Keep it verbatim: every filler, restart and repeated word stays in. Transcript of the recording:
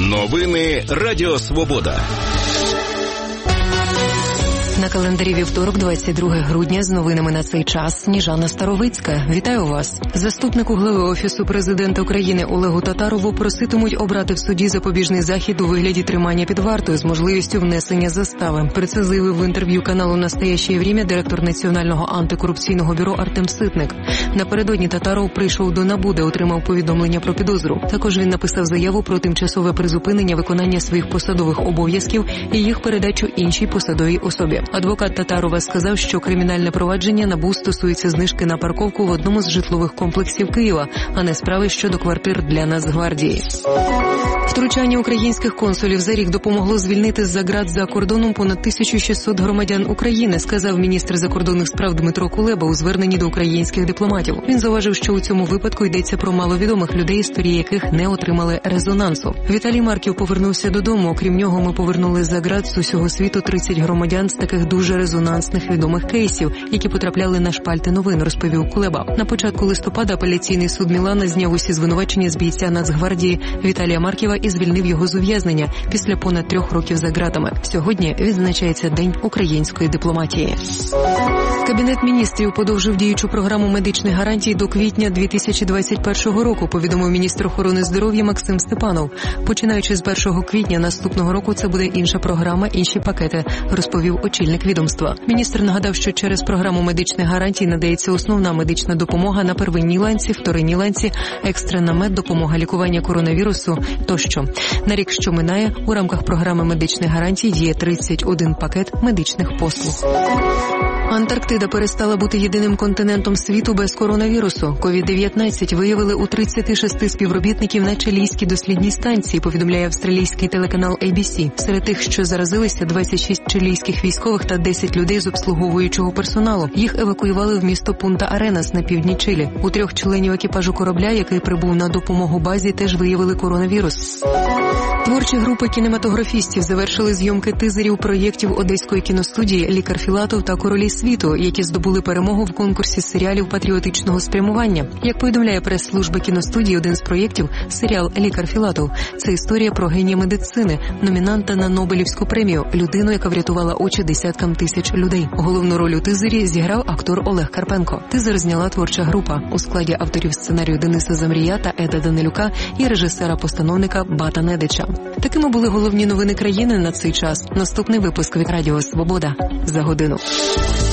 Новини Радіо Свобода. На календарі вівторок, двадцять друге грудня, з новинами на цей час Сніжана Старовицька. Вітаю вас. Заступнику глави Офісу президента України Олегу Татарову проситимуть обрати в суді запобіжний захід у вигляді тримання під вартою з можливістю внесення застави. Про це заявив в інтерв'ю каналу «Настоящее время» директор Національного антикорупційного бюро Артем Ситник. Напередодні Татаров прийшов до НАБУ, де отримав повідомлення про підозру. Також він написав заяву про тимчасове призупинення виконання своїх посадових обов'язків і їх передачу іншій посадовій особі. Адвокат Татарова сказав, що кримінальне провадження НАБУ стосується знижки на парковку в одному з житлових комплексів Києва, а не справи щодо квартир для Нацгвардії. Втручання українських консулів за рік допомогло звільнити з-за ґрат за кордоном понад тисячу шістсот громадян України, сказав міністр закордонних справ Дмитро Кулеба у зверненні до українських дипломатів. Він зауважив, що у цьому випадку йдеться про маловідомих людей, історії яких не отримали резонансу. Віталій Марків повернувся додому. Окрім нього, ми повернули з-за ґрат з усього світу тридцять громадян з таких дуже резонансних відомих кейсів, які потрапляли на шпальти новин, розповів Кулеба. На початку листопада апеляційний суд Мілана зняв усі звинувачення з бійця Нацгвардії Віталія Марківа і звільнив його з ув'язнення після понад трьох років за ґратами. Сьогодні відзначається День української дипломатії. Кабінет міністрів подовжив діючу програму медичних гарантій до квітня дві тисячі двадцять першого року, повідомив міністр охорони здоров'я Максим Степанов. Починаючи з першого квітня наступного року це буде інша програма, інші пакети, розповів очільник відомства. Міністр нагадав, що через програму медичних гарантій надається основна медична допомога на первинній ланці, вторинній ланці, екстрена меддопомога, лікування коронавірусу тощо. На рік, що минає, у рамках програми медичних гарантій діє тридцять один пакет медичних послуг. Антарктида перестала бути єдиним континентом світу без коронавірусу. ковід дев'ятнадцять виявили у тридцяти шести співробітників на чилійській дослідній станції, повідомляє австралійський телеканал ей бі сі. Серед тих, що заразилися, двадцять шість чилійських військових та десять людей з обслуговуючого персоналу. Їх евакуювали в місто Пунта-Аренас на півдні Чилі. У трьох членів екіпажу корабля, який прибув на допомогу базі, теж виявили коронавірус. Творчі групи кінематографістів завершили зйомки тизерів проєктів Одеської кіностудії «Лікар Філатов» та «Королі світу», які здобули перемогу в конкурсі серіалів патріотичного спрямування. Як повідомляє прес-служба кіностудії, один з проєктів – серіал «Лікар Філатов». Це історія про генія медицини, номінанта на Нобелівську премію, людину, яка врятувала очі десяткам тисяч людей. Головну роль у тизері зіграв актор Олег Карпенко. Тизер зняла творча група у складі авторів сценарію Дениса Замрія та Еда Данилюка і режисера-постановника Бата Недича. Такими були головні новини країни на цей час. Наступний випуск від Радіо Свобода за годину.